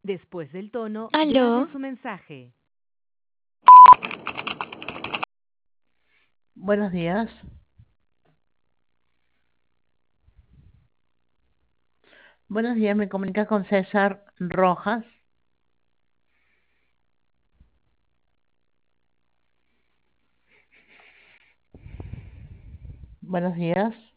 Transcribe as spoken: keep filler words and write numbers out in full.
Después del tono, grabe Aló, su mensaje. Buenos días. Buenos días, me comunica con César Rojas. Buenos días.